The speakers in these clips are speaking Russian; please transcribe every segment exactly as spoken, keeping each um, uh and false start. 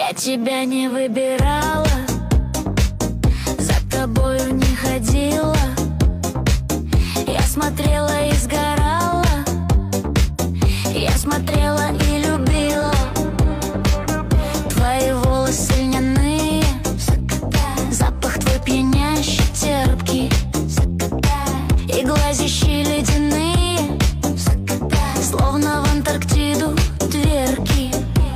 Я тебя не выбирала, за тобою не ходила. Я смотрела и сгорала, я смотрела и любила. Твои волосы льняные, запах твой пьянящий, терпкий, и глазищи ледяные, словно в Антарктиду дверки.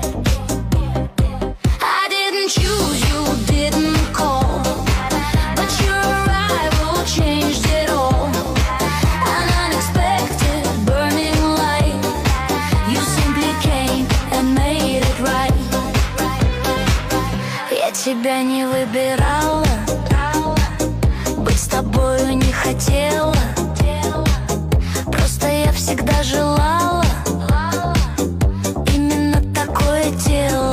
I didn't choose you, didn't call, but your arrival changed it all. An unexpected burning light, you simply came and made it right. Я тебя не выбирала, быть с тобою не хотела, просто я всегда желала именно такое тело,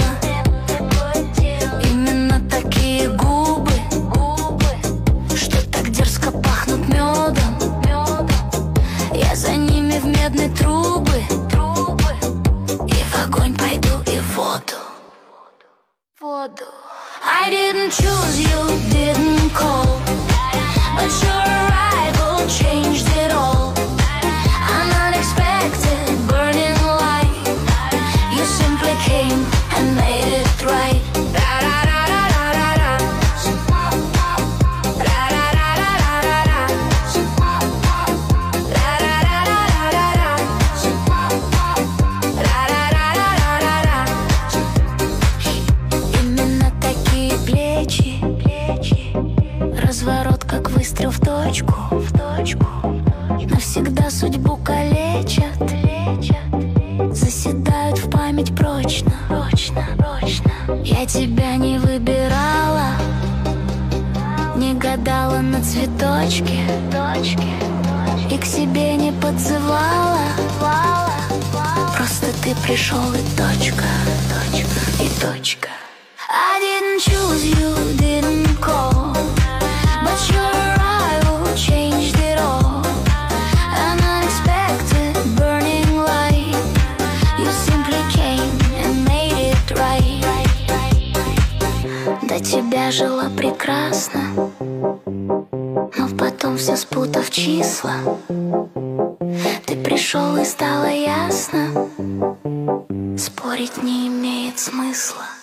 именно такие губы, что так дерзко пахнут медом. Я за ними в медные трубы, и в огонь пойду, и в воду, воду. I didn't choose you, didn't call, but your arrival changed it all. An unexpected burning light, you simply came and made it right. Именно такие плечи, разворот как выстрел в точку, в точку. Навсегда судьбу калечат, заседают в память прочно, прочно, прочно. Я тебя не выбирала, не гадала на цветочке, и к себе не подзывала. Просто ты пришел, и точка, точка, и точка. I didn't choose you, didn't call, but your arrival changed it all. An unexpected burning light, you simply came and made it right. До тебя жила прекрасно, но потом все спутав числа. Ты пришел и стало ясно, спорить не имеет смысла.